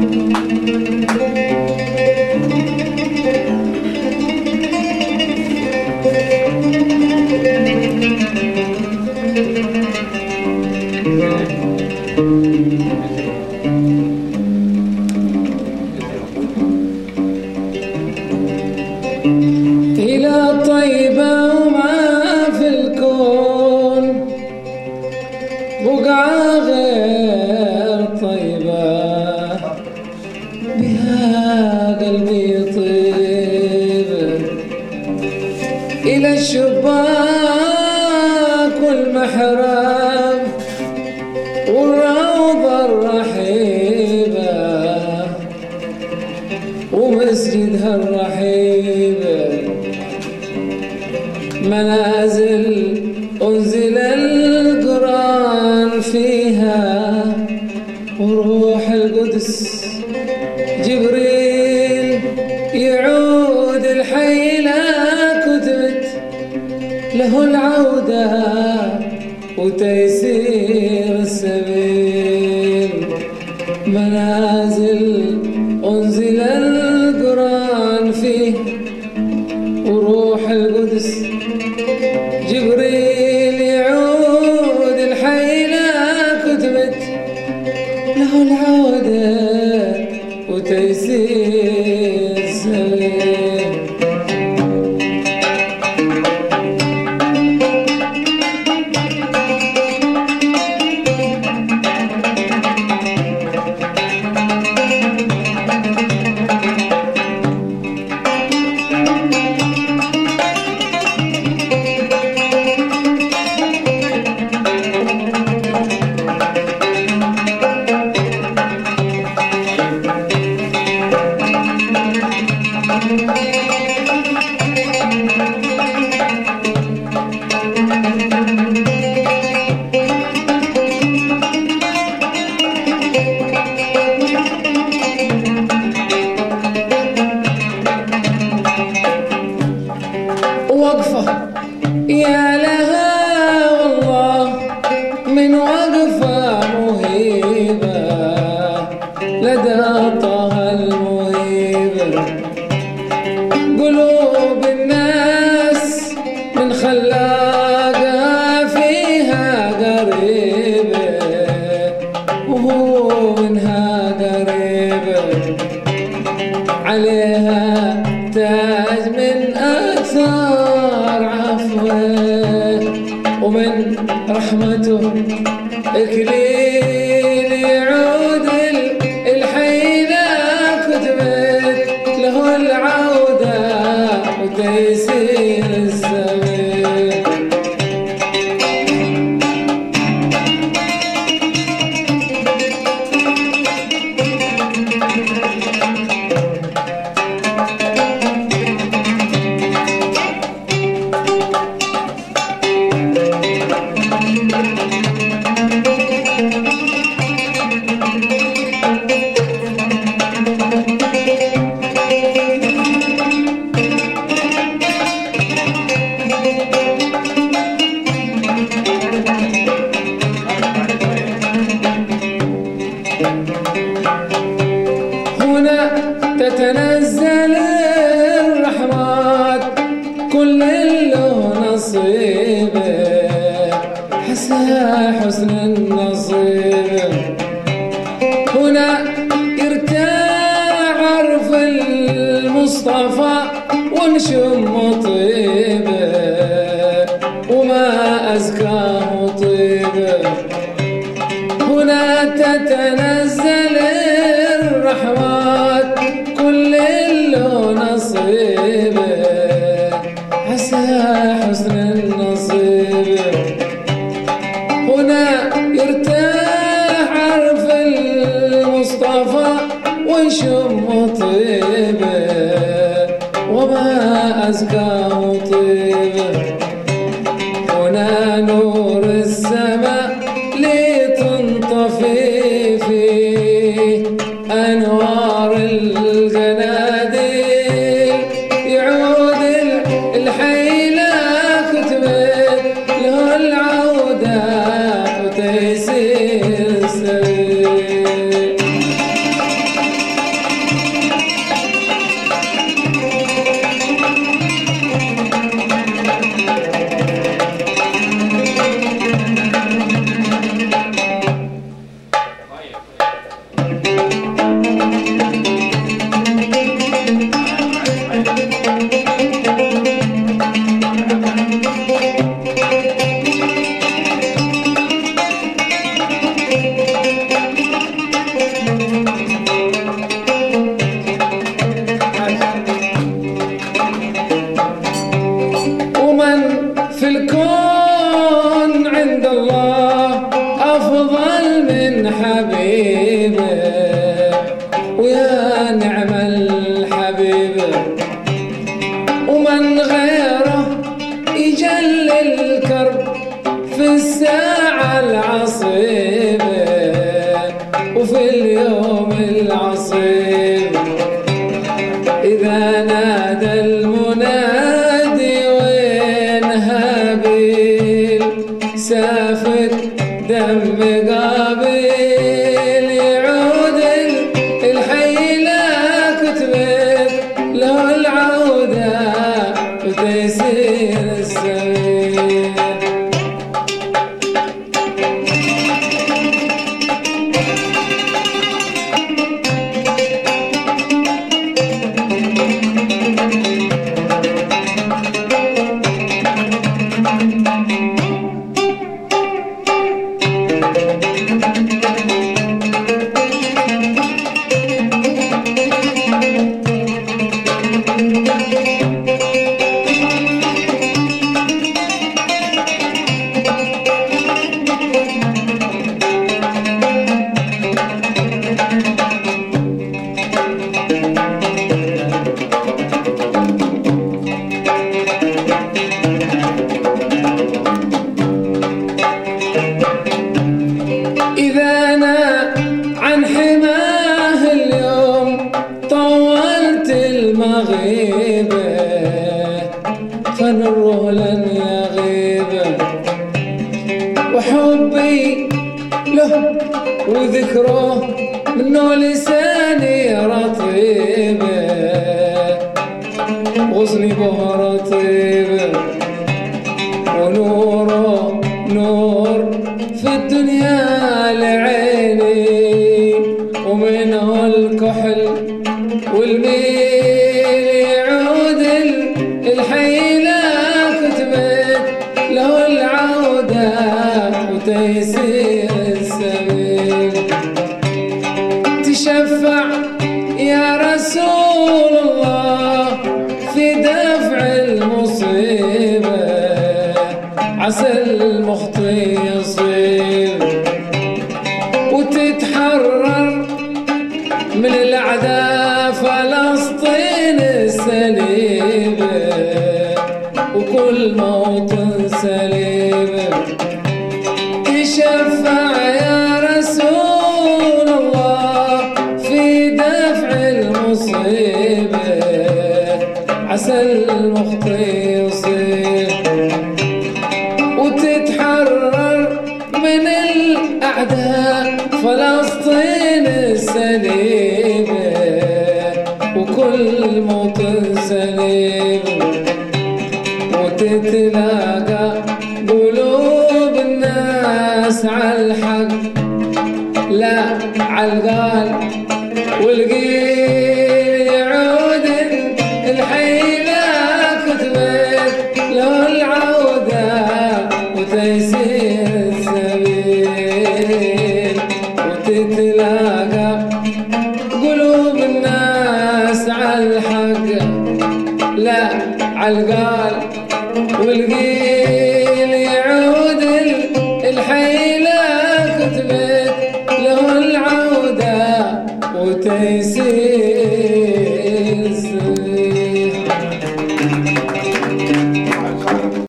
إلى طيبة وما في الكون بقعة غير طيبة بها قلبي يطيب. إلى الشباك والمحراب والروضة الرحيبة ومسجدها الرحيب، منازل أنزل القرآن فيها وروح القدس جبريل يعود الحي لا كتبت له العودة وتيسير السبيل. منازل أنزل القرآن فيه وروح القدس جبريل يعود الحي لا كتبت له العودة وتيسير السبيل. وقفة يا لها والله من وقفة مهيبة لدى طه المهيب. قلوب الناس من خلاقها فيها قريبة وهو منها قريبة. عليها تاج من أثار عفوه ومن رحمته إكليل يعود الحي لا كتبت له العودة وتيسير السبيل. هنا تتنزل الرحمات كل له نصيبه حسن النصيب. هنا يرتاع عرف المصطفى ونشم طيبه وما أزكاه طيبه. هنا تتنزل الرحمات كل له نصيبه حسن النصيب. هنا يرتاح عرف المصطفى ويشم طيبه وما أزكاه طيبه. هنا نور السماء لتنطفي فيه أنوار الجناديل. يعود الحي لا كتبت له العودة وتيسير السبيل. نصيب. إذا نادى المنادي وين هابيل سافك دم قابيل، يعود الحي لا كتبت له العودة وتيسير السبيل. إذا أنا عن حماه اليوم طولت المغيبة، فنروه لن يغيب، وحبي له وذكره منه لساني رطيبة، غصني به رطيبة، ونوره نور في الدنيا لعيني، ومنه الكحل والميل يعود الحي لا كتبت له العودة وتيسير السبيل. تشفع يا رسول الله في دفع المصيبة، عسى المخطي يصيب، وتتحرر من الأعداء فلسطين السليبة، وكل موطن سليم. تشفع يا رسول الله في دفع المصيبة، عسى المخطي يصيب، وتتحرر من الأعداء فلسطين السليمة، وكل موطن سليم، وتتلاقى قلوب الناس عالحق لا عالقال والقيل، يعود الحي لا كتبت له العودة وتيسير السبيل، وتتلاقى قلوب الناس عالحق لا عالقال والقيل، يعود الحي لا كتبت له العودة وتيسير